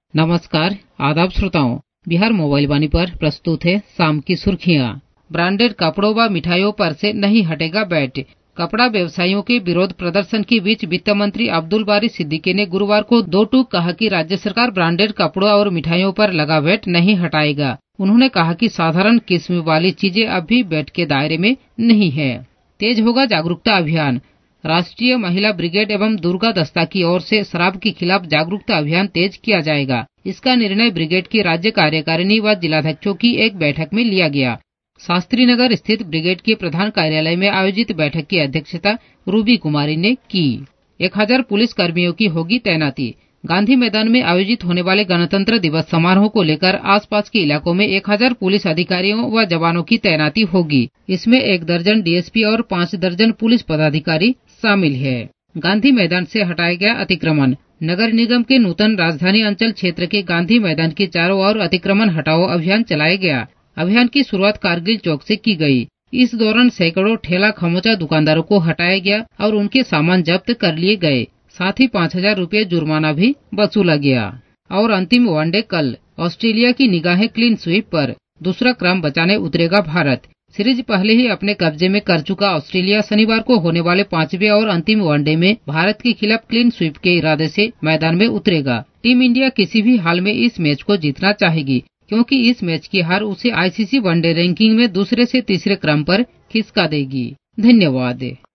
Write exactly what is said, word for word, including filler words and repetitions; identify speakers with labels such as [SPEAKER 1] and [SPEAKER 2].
[SPEAKER 1] नमस्कार, आदाब श्रोताओं। बिहार मोबाइल वाणी पर प्रस्तुत है शाम की सुर्खियां। ब्रांडेड कपड़ों व मिठाइयों पर से नहीं हटेगा वैट। कपड़ा व्यवसायियों के विरोध प्रदर्शन के बीच वित्त मंत्री अब्दुल बारी सिद्दीकी ने गुरुवार को दो टूक कहा कि राज्य सरकार ब्रांडेड कपड़ों और मिठाइयों पर लगा वैट नहीं हटाएगा। उन्होंने कहा कि साधारण किस्म वाली चीजें अब भी वैट के दायरे में नहीं है। तेज होगा जागरूकता अभियान। राष्ट्रीय महिला ब्रिगेड एवं दुर्गा दस्ता की ओर से शराब के खिलाफ जागरूकता अभियान तेज किया जाएगा। इसका निर्णय ब्रिगेड की राज्य कार्यकारिणी व जिलाध्यक्षों की एक बैठक में लिया गया। शास्त्री नगर स्थित ब्रिगेड के प्रधान कार्यालय में आयोजित बैठक की अध्यक्षता रूबी कुमारी ने की। एक हजार पुलिस कर्मियों की होगी तैनाती। गांधी मैदान में आयोजित होने वाले गणतंत्र दिवस समारोह को लेकर आसपास के इलाकों में एक हजार पुलिस अधिकारियों व जवानों की तैनाती होगी। इसमें एक दर्जन डीएसपी और पाँच दर्जन पुलिस पदाधिकारी शामिल है। गांधी मैदान से हटाया गया अतिक्रमण। नगर निगम के नूतन राजधानी अंचल क्षेत्र के गांधी मैदान के चारों ओर अतिक्रमण हटाओ अभियान चलाया गया। अभियान की शुरुआत कारगिल चौक से की गई। इस दौरान सैकड़ों ठेला खमोचा दुकानदारों को हटाया गया और उनके सामान जब्त कर लिए गए। साथ ही पाँच हजार रूपये जुर्माना भी वसूला गया। और अंतिम वनडे कल। ऑस्ट्रेलिया की निगाहें क्लीन स्वीप पर। दूसरा क्रम बचाने उतरेगा भारत। सीरीज पहले ही अपने कब्जे में कर चुका ऑस्ट्रेलिया शनिवार को होने वाले पांचवें और अंतिम वनडे में भारत के खिलाफ क्लीन स्वीप के इरादे से मैदान में उतरेगा। टीम इंडिया किसी भी हाल में इस मैच को जीतना चाहेगी, क्योंकि इस मैच की हार उसे आईसीसी वनडे रैंकिंग में दूसरे से तीसरे क्रम पर खिसका देगी। धन्यवाद।